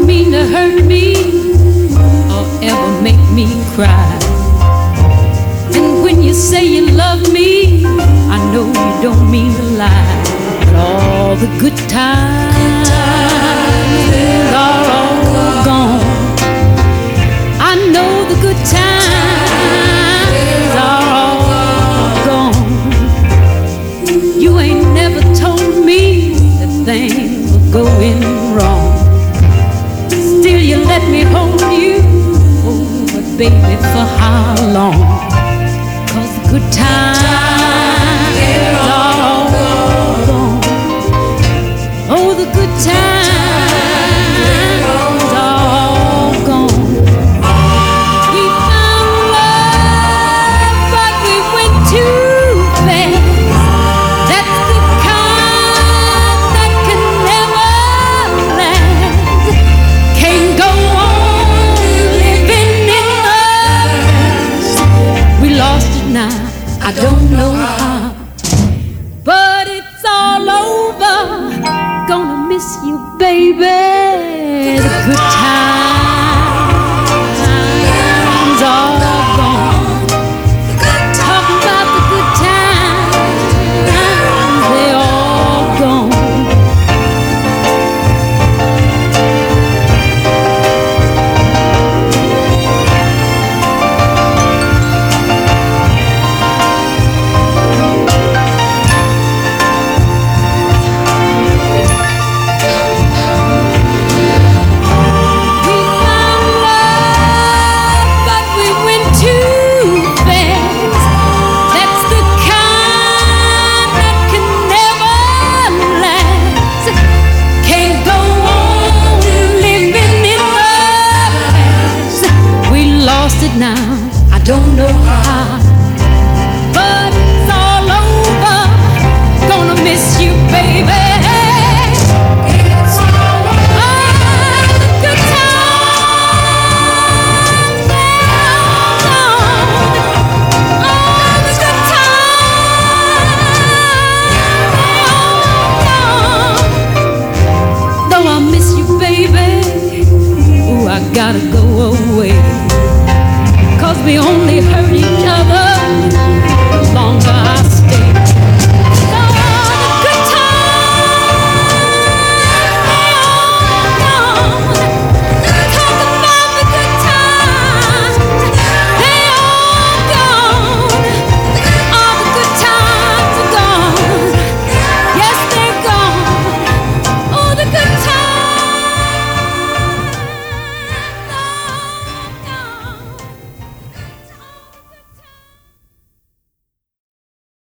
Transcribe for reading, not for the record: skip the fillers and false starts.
mean to hurt me or ever make me cry. And when you say you love me, I know you don't mean to lie. But all the good times are all gone. I know the good times are all gone. You ain't never told me that things were going wrong. Still you let me hold you, oh, but baby, for how long? 'Cause the good times are all gone. Oh, the good times are all gone. We found love, but we went too fast. That's the kind that can never last. Can't go on living in the past. We lost it now, I don't know how, but it's all over. Gonna miss you, baby. The good times are gone. Talk about the good times, they all gone. We found love, but we went too fast. That's the kind that can never last. Can't go on living in the past. We lost it now, I don't know how, but it's all over. Gonna miss you, baby. It's all over. The good times, they're all gone. All the good times, they're all gone. Though I miss you, baby, ooh, I gotta go away. 'Cause we only